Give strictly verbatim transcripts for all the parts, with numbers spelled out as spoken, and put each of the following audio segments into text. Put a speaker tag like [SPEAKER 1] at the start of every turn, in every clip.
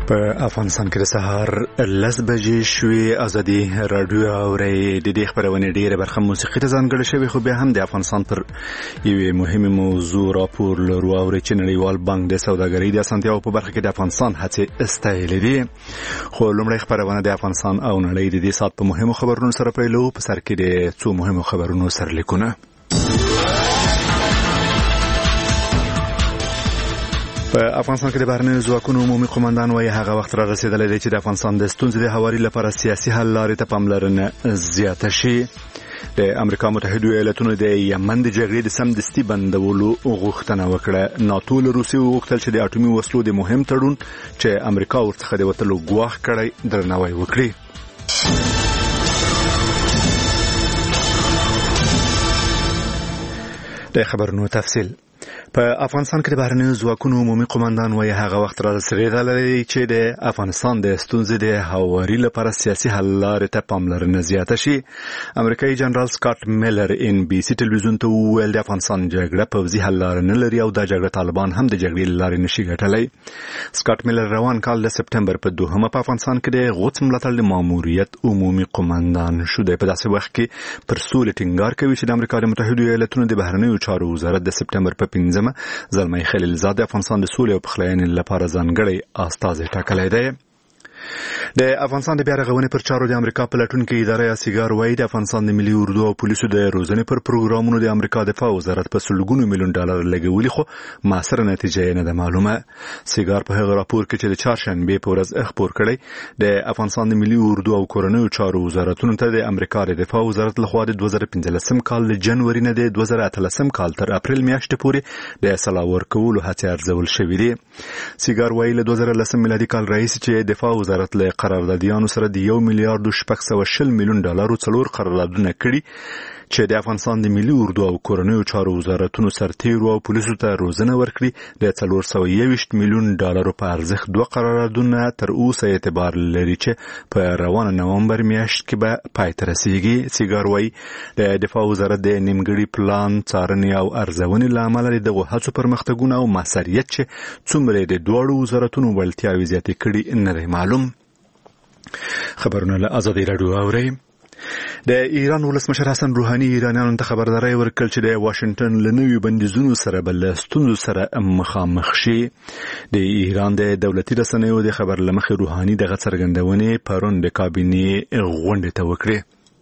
[SPEAKER 1] په افغانستان کې د سهار لس بجې شوې. ازادي رادیو اوري د دې خبرونه ډیره برخه موسیقي ته ځانګړې شوی، خو بیا هم د افغانستان پر یوه مهمه موضوع راپور لرو اوري چې نړیوال بانک د سوداګرۍ د اسانتیاو په برخه کې د افغانستان هڅې استایلې دي. خو لومړی خبرونه د افغانستان او نړۍ د دې سات په مهمو خبرونو سره پیلو. په سر کې د څو مهمو خبرونو سرلیکونه. په افغانستان کې د بهرنیو ځواکونو عمومي قومندان وايي هغه وخت را رسیدلی دی چې د افغانستان د ستونزې د هواري لپاره سیاسي حل لارې ته پاملرنه زیاته شي. د امریکا متحده ایالاتونو د یمن د جګړې د سمدستي بندولو غوښتنه وکړه. ناتو له روسیې وغوښتل چې د اټومي وسلو د مهم تړون چې امریکا ورڅخه د وتلو ګواښ کړی درناوی وکړي. د خبرونو تفصیل. په افغانستان کې د بهرنیو ځواکونو عمومي قومندان وايي هغه وخت را رسیدلی چې د افغانستان د ستونزې د هواري لپاره سیاسي حل لارې ته پاملرنه زیاته شي. امریکایي جنرال سکاټ میلر ان بي سي ټلویزیون ته وویل د افغانستان جګړه پوځي حل لاره نه لري او دا جګړه طالبان هم د جګړې له لارې نشي ګټلی. سکاټ میلر روان کال د سپټمبر په دوهمه په افغانستان کې د غوڅ ملاتړ د ماموریت عمومي قومندان شو. د په داسې وخت کې پر سولې ټینګار کوي چې د امریکا د متحده ایالاتونو د بهرنیو چارو وزارت د سپټمبر په پنځمه زلمی خلیلزاد د افغانستان د سولې او پخلاینې لپاره ځانګړی استازی ټاکلی دی. د افغانستان د بیا رغونې پر چارو د امریکا پلټونکې اداره یا سیګار وايي د افغانستان د ملي اردو او پولیسو د روزنې پر پروګرامونو د امریکا دفاع وزارت په سلګونو میلیون ډالر لګولي، خو موثره نتیجه یې نه ده معلومه. سیګار په هغه راپور کې چې د چهارشنبې په ورځ خپور کړی د افغانستان د ملي اردو او کورنیو چارو وزارتونو ته د امریکا د دفاع وزارت لخوا د دوه زره پنځلسم کال له جنوري نه د دوه زره اتلسم کال تر اپریل میاشتې پورې د سلا ورکولو هڅې ارزول شوې دي. سیګار وايي له دوه زره لسم میلادي کال راهیسې چې دفاع وزارت له قراردادیانو سره د یو میلیارډ شپږ سوه شل میلیون ډالرو څلور قراردادونه کړي چې د افغانستان د ملي اردو او کورنیو چارو وزارتونو سرتیرو او پولیسو ته روزنه ورکړي. د څلور سوه یوویشت میلیون ډالرو په ارزښت دوه قراردادونه تر اوسه اعتبار لري چې په روانه نومبر میاشت کې به پای ته رسیږي. سیګار وايي د دفاع وزارت د نیمګړي پلان څارنې او ارزونې له امله دغه هڅو پرمختګونه او موثریت چې څومره د دواړو وزارتونو وړتیاوې زیاتې کړي نه دی معلوم. خبرونه له ازادي رادیو اوري. د ایران ولسمشر حسن روحاني ایرانیانو ته خبرداري ورکړه چې د واشنگټن له نویو بندیزونو سره بل ستونزو سره مخامخ شي. د ایران د دولتي رسنیو د خبر لمخې روحاني دغه څرګندونې پرون د کابینې غونډې ته وکړه.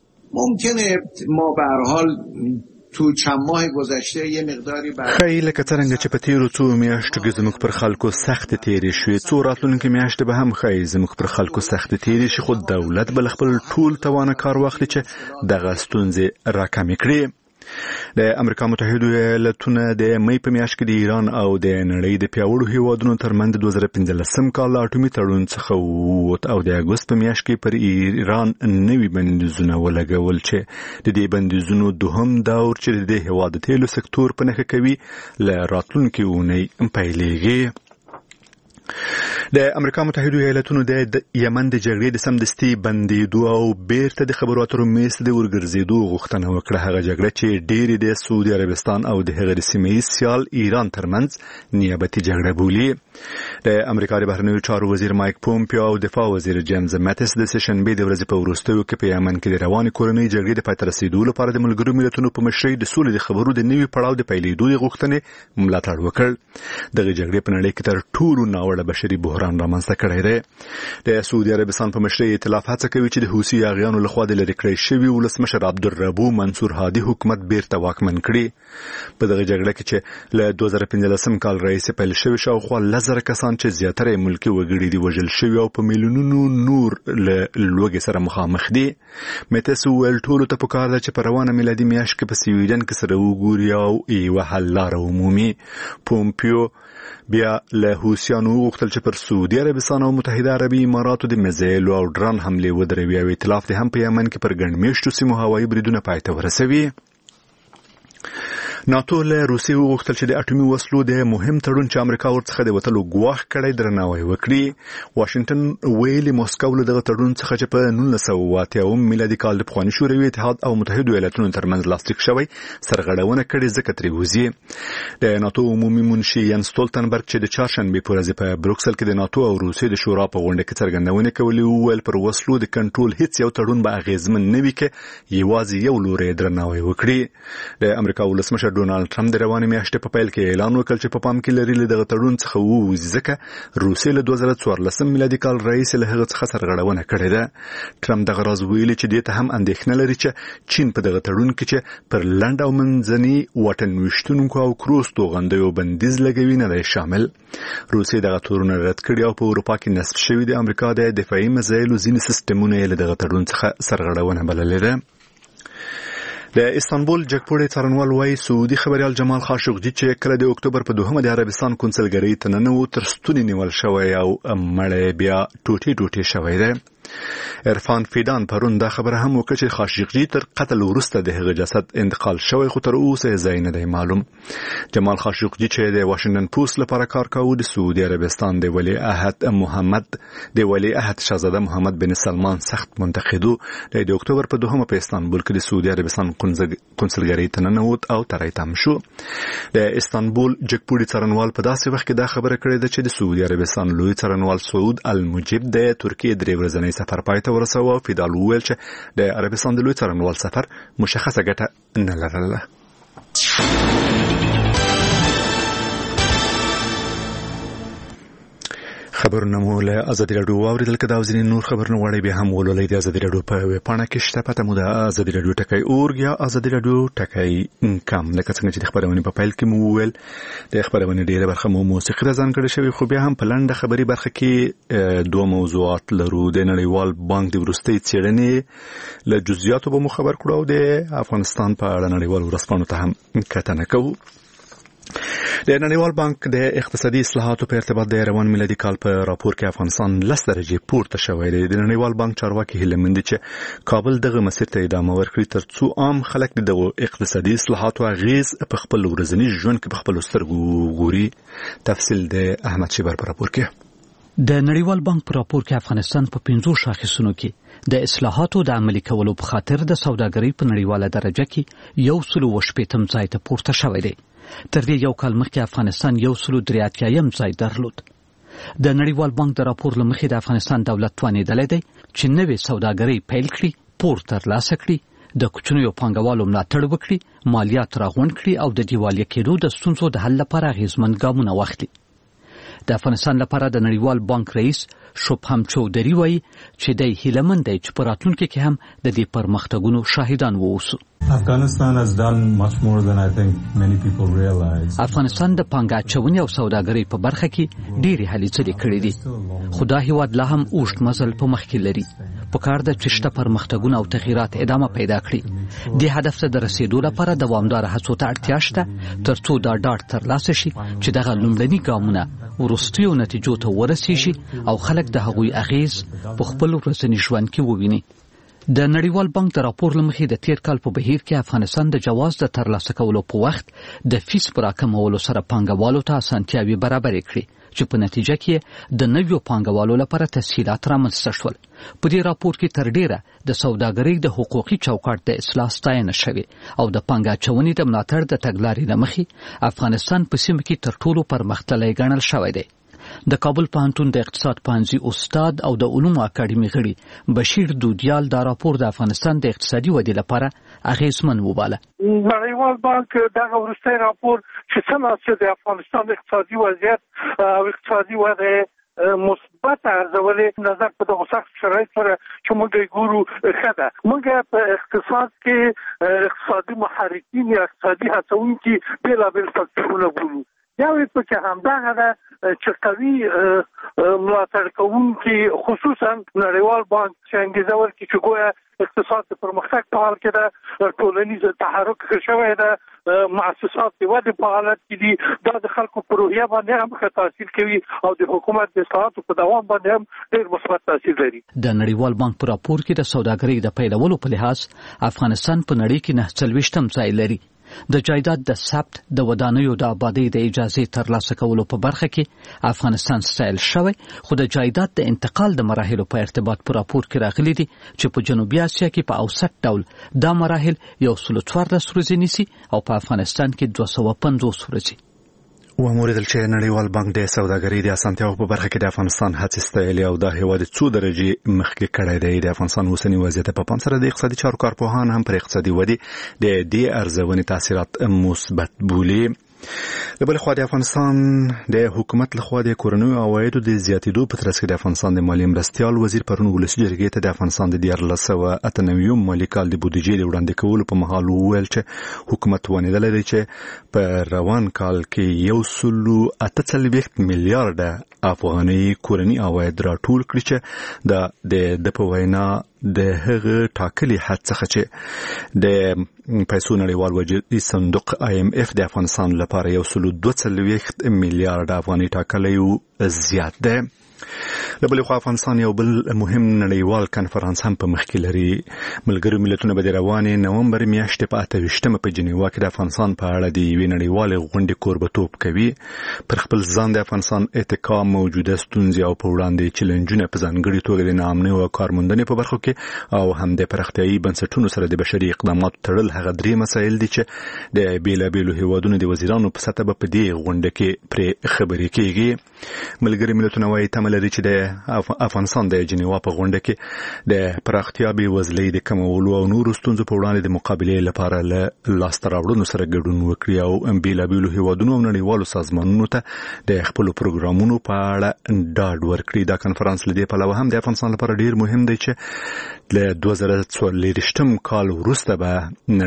[SPEAKER 2] ممکنه ما به هر حال تو چند ماه گذشته یه مقداری بر
[SPEAKER 1] خیلی لکه څنګه چې په تیرو څو میاشتو کې زموږ پر خلکو سخت تیری شوې، څو راتلونکي میاشتې به هم خی زموږ پر خلکو سخت تیری شي، خو دولت بل خپل ټول توانه کار واخلي چې دغه ستونزې راکمې کړي. د امریکا متحده ایالاتونو د مې په میاشت کې د ایران او د نړۍ د پیاوړو هیوادونو ترمنځ د دوه زره پنځلسم کال اټومي تړون څخه ووت او د اګوست په میاشت کې پر ایران نوي بندیزونه ولګول چې د دې بندیزونو دوهم دور چې د هیواد د تیلو سکتور په نښه کوي له راتلونکي اونۍ پیلېږي. د امریکا متحده ایالاتونو د یمن د جګړې د سمدستي بندیدو او بیرته د خبرو اترو میز د ورګرځېدو غوښتنه وکړه. هغه جګړه چې ډېرې د سعودي عربستان او د هغه د سیمه ییز سیال ایران ترمنځ نیابتي جګړه بولي. د امریکا د بهرنیو چارو وزیر مایک پومپیو او دفاع وزیر جیمز ماتیس د سهشنبې د ورځې په وروستیو کې په یمن کې د روانې کورنۍ جګړې د پای ته رسیدو لپاره د ملګرو ملتونو په مشرۍ د سولې د خبرو د نوي پړاو د پیلېدو د غوښتنې ملاتړ وکړ. دغه جګړې په نړۍ کې تر ټولو ناوړه بشري بحران رامنځته کړی دی. د سعودي عربستان په مشرۍ ائتلاف هڅه کوي چې د حوثي یاغیانو لخوا د لرې کړی شوي ولسمشر عبدالربو منصور هادي حکومت بیرته واکمن کړي. په دغه جګړه کې چې له دوه زره پنځلسم کال راهیسې پیل شوې شاوخوا لس زره کسان چې زیاتره ملکي وګړي دي وژل شوي او په میلیونونو نور له لوږې سره مخامخ دي. متس وویل ټولو ته پکار ده چې په روانه میلادي میاشت کې په سویډن کې سره وګوري او یوه حل لاره ومومي. پومپیو بیا له حوثیانو وغوښتل چې پر سعودي عربستان او متحده عربي اماراتو د میزایلو او ډرون حملې ودروي او ائتلاف د هم په یمن کې پر ګڼ میشتو سیمو هوایي بریدونه پای ته ورسوي. ناتو له روسیې وغوښتل چې د اټومي وسلو د مهم تړون چې امریکا ورڅخه د وټلو ګواښ کړی درناوی وکړي. واشنگټن ویلي موسکو له دغه تړون څخه چې په نولس سوه اته اویا میلادي کال د پخواني شوروي اتحاد او متحده ایالاتونو ترمنځ لاسلیک شوی سرغړونه کړې ځکه ترې وځي. د ناتو عمومي منشي ین ستولتنبرګ چې د چهارشنبه په ورځ په بروکسل کې د ناتو او روسیې د شورا په غونډه کې څرګندونه کولې وویل پر وسلو د کنټرول هیڅ یو تړون به اغیزمن نه وي کې یوازې یو لوري درناوی وکړي. د امریکا ولسمشر ډونالد ټرمپ د روانې میاشتې په پیل کې اعلان وکړ چې په پام کې لري له دغه تړون څخه ووځي ځکه روسیې له دوه زره څوارلسم میلادي کال راهیسې له هغه څخه سرغړونه کړې ده. ټرمپ دغه راز ویلي چې دې ته هم اندېښنه لري چې چین په دغه تړون کې چې پر لنډ او منځني واټن ویشتونکو او کروز توغندیو بندیز لګوي نه دی شامل. روسیې دغه تورونه رد کړي او په اروپا کې نصب شوي د امریکا د دفاعي میزایلو ځینې سیستمونه یې له دغه تړون څخه سرغړونه بللې ده. د استانبول جګپوړې څارنوال وايي سعودي خبريال جمال خاشقجي چې کله د اکتوبر په دوهمه د عربستان کونسلګرۍ ته ننوت تر ستوني نیول شوی او مړی بیا ټوټي ټوټي شوی دی. عرفان فیدان پرون دا خبره هم وکړه چې خاشقجي تر قتل وروسته د هغه جسد انتقال شوی خو تر اوسه ځای نه دی معلوم. جمال خاشقجي چې د واشنگټن پوسټ لپاره کار کاوه د سعودي عربستان د ولی عهد محمد د ولی عهد شاهزاده محمد بن سلمان سخت منتقدو د اکتوبر په دوهمه په استانبول کې د سعودي عربستان کونسلګرۍ ته ننوت او ترای تم شو. د استانبول جګپوړي څارنوال په داسې وخت کې دا خبره کړې ده چې د سعودي عربستان لوی څارنوال سعود المجيب د ترکیې درې ورځنی سفر پای ته ورساوه. فیدال وویل چې د عربستان د لوی څارنوال سفر مشخصه ګټه نه لرله. خبرونه مو له ازادي راډیو واوریدل کدا وزین نور خبرونه وړي به هم ولولې د ازادي راډیو په ویب پاڼه کې شته پته مو د ازادي راډیو ټکای اورګ یا ازادي راډیو ټکای انکم لکه څنګه چې د خبرونه په پیل کې مو ویل د خبرونه ډیره برخه مو موسیقي ځان کړی شوی خو بیا هم په لنډه خبري برخه کې دوه موضوعات لرو. د نړیوال بانک د ورستۍ څېړنې له جزئیاتو به مو خبر کړو او د افغانستان په اړه نړیوال ورسپانو ته هم کتنه کوو. د نړیوال بانک د اقتصادي اصلاحاتو په ارتباط د روان میلادي کال په راپور کې افغانستان لس درجې پورته شوی دی. د نړیوال بانک چارواکي هیله مند چې کابل دغه مسیر ته ادامه ورکړي ترڅو عام خلک د اقتصادي اصلاحاتو اغیز په خپل ورځني ژوند کې په خپل سترګو ګوري. تفصیل د احمد شیبر په راپور کې.
[SPEAKER 3] د نړیوال بانک په راپور کې افغانستان په پنځو شاخصونو کې د اصلاحاتو د عملي کولو په خاطر د سوداګرۍ په نړیواله درجه کې یو سل او شپږم ځای ته پورته شوی دی. تر دې یو کال مخکې افغانستان یو سل او درې اتیایم ځای درلود. د نړیوال بانک د راپور له مخې د افغانستان دولت توانېدلی دی چې نوې سوداګرۍ پیل کړي، پور ترلاسه کړي، د کوچنیو پانګوالو ملاتړ وکړي، مالیات راغونډ کړي او د دیوالیه کېدو د ستونزو د حل لپاره اغېزمن ګامونه واخلي. د افغانستان لپاره د نړیوال بانک رئیس شبهم چودري وایي چې دی هیلهمند دی چې په راتلونکي کې هم د دې پرمختګونو شاهدان واوسو.
[SPEAKER 4] Afghanistan has done much more than I think many people realize.
[SPEAKER 3] افغانستان د پانګه اچونې او سوداګرۍ په برخه کې ډېرې هلې ځلې کړې دي. خو دا هیواد لا هم اوږد مزل په مخ کې لري. پکار ده چې شته پرمختګونه او تغییرات ادامه پیدا کړي. د هدف ته د رسیدو لپاره دوامداره هڅو ته اړتیا شته ترڅو دا ډاډ ترلاسه شي چې دغه لومړني ګامونه وروستیو نتیجو ته ورسیږي او خلک د هغوی اغیز په خپل ورځني ژوند کې وویني. د نړیوال بانک د راپور له مخې د تیر کال په بهیر کې افغانستان د جواز د ترلاسه کولو په وخت د فیس پر راکمولو سره پانګوالو ته اسانتیاوې برابرې کړې چې په نتیجه کې د نویو پانګوالو لپاره تسهیلات رامنځته شول. په دې راپور کې تر ډیره د سوداګرۍ د حقوقي چوکاټ د اصلاح ستاینه شوې او د پانګه اچونې د ملاتړ د تګلارې له مخې افغانستان په سیمه کې تر ټولو پرمختللی ګڼل شوی دی. د کابل پوهنتون د اقتصاد پوهنځي استاد او د علومو اکاډمي غړي بشیر دودیال دا راپور د افغانستان د اقتصادي ودې لپاره اغیزمن وباله.
[SPEAKER 5] نړیوال بانک دغه وروستی راپور چې څنګه د افغانستان اقتصادي وضعیت او اقتصادي وده مثبت ارزولې نظر په دغه سخت شرایط سره چې موږ ګورو ښه ده. موږ په اقتصاد کې اقتصادي محرکین یا اقتصادي هڅونکي بېلابېل فکټورونه ګورو. یو یې پکې همدغه ده چې قوي ملاتړ کوونکي خصوصا نړیوال بانک چې انګېزه ورکړي چې ګویا اقتصاد د پرمختګ په حال کې ده، ټولنیز تحرک ښه شوی ده، مؤسسات د ودې په حالت کې دي. دا د خلکو په روحیه باندې هم ښه تاثیر کوي او د حکومت د اصلاحاتو په دوام باندې هم ډېر مثبت تاثیر لري.
[SPEAKER 3] د نړیوال بانک په راپور کې د سوداګرۍ د پیلولو په لحاظ افغانستان په نړۍ کې نه څلوېښتم ځای لري د جایداد د ثبت د ودانیو د آبادی د اجازه ترلاسه کولو په برخه کې افغانستان ستایل شوی، خو د جایداد د انتقال د مراحلو په ارتباط پر راپور کې راغلي دي چې په جنوبي اسیا کې په اوسط ډول دا مراحل یو سل څوارلس ورځې نیسي او په افغانستان کې دوه سوه پنځوس ورځې.
[SPEAKER 1] و موریدل چې نړیوال بانک د سوداګرۍ د اسانتیاو په برخه کې د افغانستان هڅې ستایلې او د هیواد څو درجې مخکې کړی دی. د افغانستان اوسنی وضعیت په پام سره د اقتصادي چارو کارپوهان هم پر اقتصادي ودې د دې ارزونې تاثیرات مثبت بولي. له بل خوا د افغانستان د حکومت لخوا د کورنیو عوایدو د زیاتېدو په ترڅ کې د افغانستان د مالیې مرستیال وزیر پرون ولسي جرګې ته د افغانستان د دیارلس سوه اته نوي مالي کال د بودیجې د وړاندې کولو په مهال وویل چې حکومت توانېدلی دی چې په روان کال کې یو سل اته څلوېښت میلیارډه افغاني کورني عواید راټول کړي چې د د په وینا د هغه ټاکلي حد څخه چې د پیسو نړیوال وجودي صندوق آی ایم اف د افغانستان لپاره یو سل دوه څلوېښت میلیارډ افغاني ټاکلی زیات دی. له بلې خوا افغانستان یو بل مهم نړیوال کنفرانس هم په مخ کې لري. ملګرو ملتونه به د روانې نومبر میاشتې په اته ویشتمه په جنیوا کې د افغانستان په اړه د یوې نړیوالې غونډې کوربهتوب کوي. پر خپل ځان د افغانستان اتکا، موجوده ستونزې او په وړاندې چیلنجونه په ځانګړي توګه د ناامنۍ او کارموندنې په برخو کې او هم د پراختیایي بنسټونو سره د بشري اقداماتو تړل هغه درې مسایل دي چې د بیلابیلو هیوادونو د وزیرانو په سطحه به په دې غونډه کې پرې خبرې کېږي. ملګري ملتونه وايي تمه لري چې د افغانستان د جنیوا په غونډه کې د پراختیا بېوزلۍ د کمولو او نورو ستونزو په وړاندې د مقابلې لپاره له لاسته راوړنو سره ګډون وکړي او بیلابیلو هیوادونو او نړیوالو سازمانونو ته د خپلو پروګرامونو په اړه ډاډ ورکړي. دا کنفرانس له دې پلوه هم د افغانستان لپاره ډیر مهم دی چې له دوه زره څلوېښتم کال وروسته به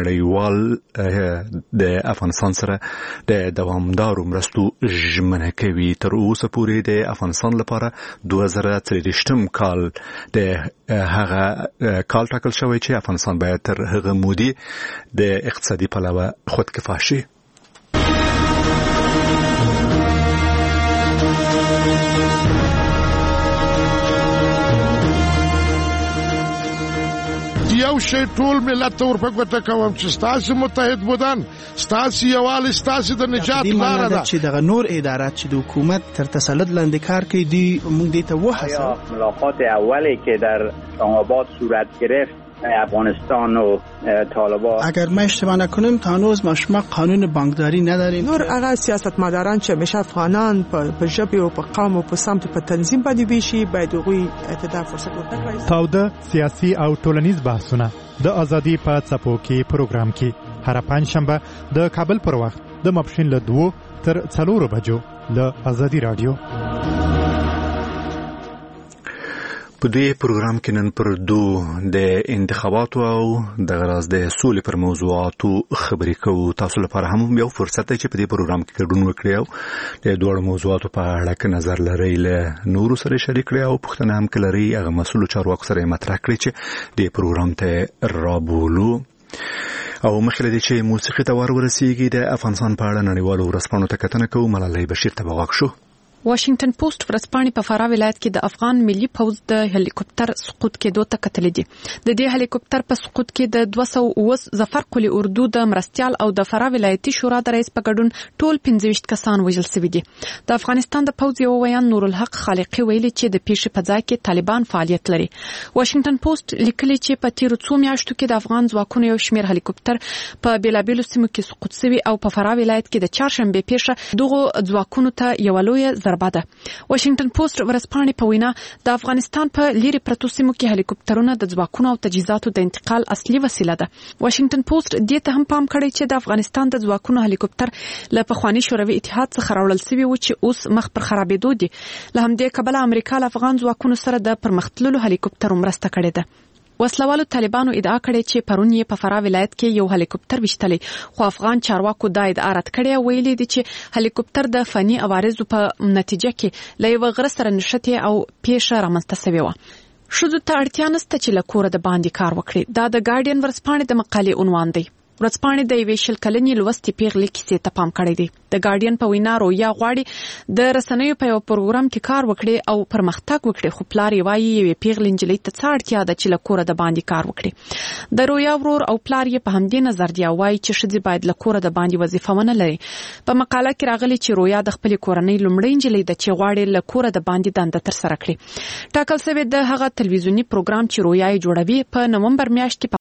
[SPEAKER 1] نړیوال د افغانستان سره د دوامدارو مرستو ژمنه کوي. تر اوسه پورې د افغانستان لپاره دوه زره څلوېښتم کال د هغه کال ټاکل شوی چې افغانستان باید تر هغه مودې د اقتصادي پلوه خودکفا شي.
[SPEAKER 6] یو شی ټول ملت ته ورپګوته کوم چې ستاسو متحد بودن، ستاسو یووالی، ستاسو د نجات لاره ده.
[SPEAKER 7] چې دغه نور ادارات چې د حکومت تر تسلط لاندې کار کوي دی موږ دې ته وهڅوو.
[SPEAKER 8] ملاقات اولی که در اسلام‌آباد صورت گرفت افغانستان و طالبان،
[SPEAKER 7] اگر ما اشتباه نکنیم تا هنوز ما شما قانون بانکداری نداریم.
[SPEAKER 9] نور هغه سیاستمداران چې همیشه افغانان په ژبه او په قوم او په سمت په تنظیم باندې ویشي باید هغوی اعتدال فرصت ورکړي.
[SPEAKER 10] تاوده سیاسي او ټولنیز بحثونه د ازادي په څپو کې پروګرام کې هر پنځشنبه د کابل پر وخت د ماپښین له دوه تر څلورو بجو له ازادي رادیو.
[SPEAKER 1] په دې پروګرام کې نن پر دو د انتخاباتو او د غراز د سولې پر موضوعاتو خبرې کوو. تاسو لپاره هم یو فرصت دی چې په دې پروګرام کې ګډون وکړئ او د دوړو موضوعاتو په اړه کې نظر لرئ، له نورو سره شریک کړئ او پوښتنه هم کړئ هغه مسؤل چارواکو سره مطرح کړئ چې د پروګرام ته رابولو. او مخکې دې چې موسیقي ته ور ورسیږي د افغانستان په اړه نړیوالو ورځپاڼو ته کتنه کوو. ملالۍ بشیر ته بغاښ شو.
[SPEAKER 11] واشنگټن پوسټ ورځپاڼې په فراه ولایت کې د افغان ملي پوځ د هلیکوپټر سقوط کېدو ته کتلې دي. د دې هلیکوپټر په سقوط کې د دوه سوه اووه ظفر قلي اردو د مرستيال او د فراه ولایتي شورا د رئیس په ګډون ټول پنځه ویشت کسان وژل شوي دي. د افغانستان د پوځ یو ویان نور الحق خالقي ویلي چې د پیښې په ځای کې طالبان فعالیت لري. واشنگټن پوسټ لیکلي چې په تیرو څو میاشتو کې د افغان ځواکونو یو شمېر هلیکوپټر په بیلابیلو سیمو کې سقوط شوي او په فراه ولایت کې د چهارشنبه پیښه دغه ځواکونو ته یو لوی ضربه ده. واشنگټن پوسټ ورځپاڼې په وینا د افغانستان په لیري پرتو سیمو کې هلیکوپټرونه د ځواکونو او تجهیزاتو د انتقال اصلي وسیله ده. واشنگټن پوسټ دې ته هم پام کړی چې د افغانستان د ځواکونو هلیکوپټر له پخواني شوروي اتحاد څخه راوړل شوی و چې اوس مخ پر خرابېدو دي. له همدې کبله امریکا له افغان ځواکونو سره د پرمختللو هلیکوپټرو مرسته کړې ده. وسلوالو طالبانو ادعا کړې چې پرون یې په فراه ولایت کې یو هلیکوپټر وشتلی، خو افغان چارواکو دا ادعا رد کړې، ویلي دي چې هلیکوپټر د فني عوارضو په نتیجه کې له یو غره سره نښتې او پیښه رامنځته شوې وه. ښځو ته اړتیا نشته چې له کوره د باندې کار وکړي. دا د ګارډین ورځپاڼې د مقالې عنوان دی. ورځپاڼې د یوې شل کلنې لوستې پیغلې کیسې ته پام کړی دی. د ګارډین په وینا رویا غواړي د رسنیو په یو پروګرام کې کار وکړي او پرمختګ وکړي، خو پلار یې وایي یوې پیغلې نجلۍ ته څه اړتیا ده چې له کوره د باندې کار وکړي. د رویا ورور او پلار یې په همدې نظر دی، وایي چې ښځې باید له کوره د باندې وظیفه ونه لري. په مقاله کې راغلي چې رویا د خپلې کورنۍ لومړۍ نجلۍ ده چې غواړي له کوره د باندې دنده ترسره کړي. ټاکل شوې د هغه تلویزیونی پروګرام چې رویا یې جوړوي په نومبر میاشت کې